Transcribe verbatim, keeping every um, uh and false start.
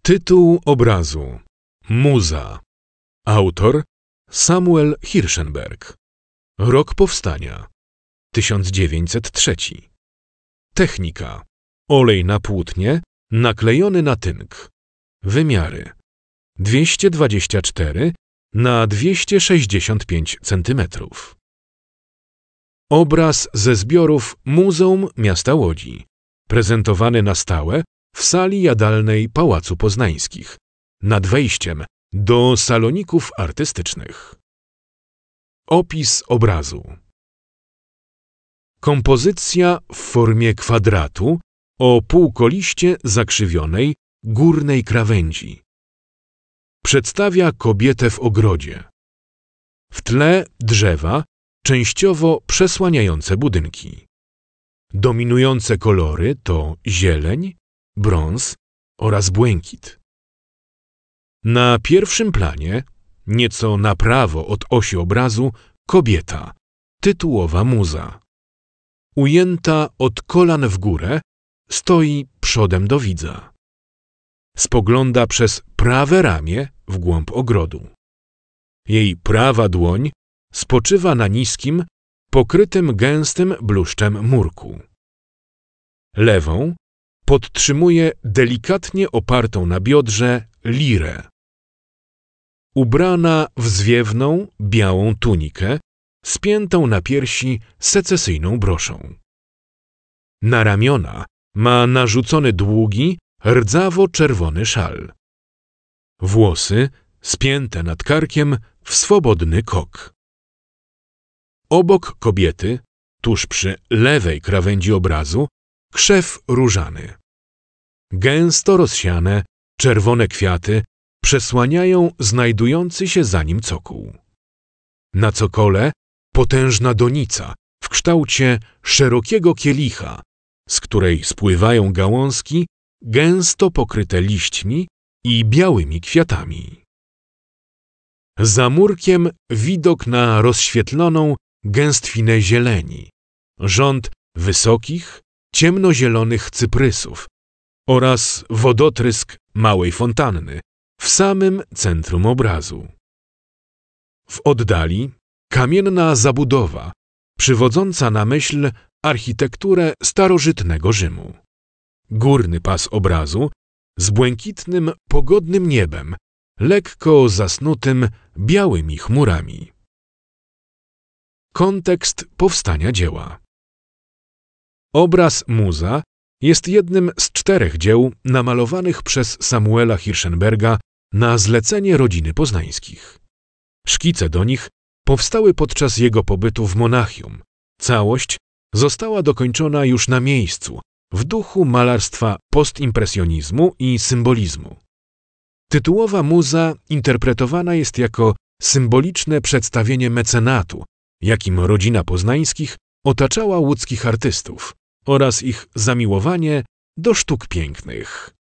Tytuł obrazu: Muza. Autor: Samuel Hirschenberg. Rok powstania: tysiąc dziewięćset trzeci. Technika: olej na płótnie naklejony na tynk. Wymiary: dwieście dwadzieścia cztery na dwieście sześćdziesiąt pięć centymetrów. Obraz ze zbiorów Muzeum Miasta Łodzi, prezentowany na stałe w sali jadalnej Pałacu Poznańskich, nad wejściem do saloników artystycznych. Opis obrazu. Kompozycja w formie kwadratu o półkoliście zakrzywionej górnej krawędzi. Przedstawia kobietę w ogrodzie. W tle drzewa, częściowo przesłaniające budynki. Dominujące kolory to zieleń, brąz oraz błękit. Na pierwszym planie, nieco na prawo od osi obrazu, kobieta, tytułowa muza. Ujęta od kolan w górę, stoi przodem do widza. Spogląda przez prawe ramię w głąb ogrodu. Jej prawa dłoń spoczywa na niskim, pokrytym gęstym bluszczem murku. Lewą podtrzymuje delikatnie opartą na biodrze lirę. Ubrana w zwiewną, białą tunikę, spiętą na piersi secesyjną broszą. Na ramiona ma narzucony długi, rdzawo-czerwony szal. Włosy spięte nad karkiem w swobodny kok. Obok kobiety, tuż przy lewej krawędzi obrazu, krzew różany. Gęsto rozsiane, czerwone kwiaty przesłaniają znajdujący się za nim cokół. Na cokole potężna donica w kształcie szerokiego kielicha, z której spływają gałązki gęsto pokryte liśćmi i białymi kwiatami. Za murkiem widok na rozświetloną gęstwinę zieleni, rząd wysokich, ciemnozielonych cyprysów oraz wodotrysk małej fontanny w samym centrum obrazu. W oddali kamienna zabudowa, przywodząca na myśl architekturę starożytnego Rzymu. Górny pas obrazu z błękitnym, pogodnym niebem, lekko zasnutym białymi chmurami. Kontekst powstania dzieła. Obraz Muza jest jednym z czterech dzieł namalowanych przez Samuela Hirschenberga na zlecenie rodziny Poznańskich. Szkice do nich powstały podczas jego pobytu w Monachium. Całość została dokończona już na miejscu, w duchu malarstwa postimpresjonizmu i symbolizmu. Tytułowa muza interpretowana jest jako symboliczne przedstawienie mecenatu, jakim rodzina Poznańskich otaczała łódzkich artystów oraz ich zamiłowanie do sztuk pięknych.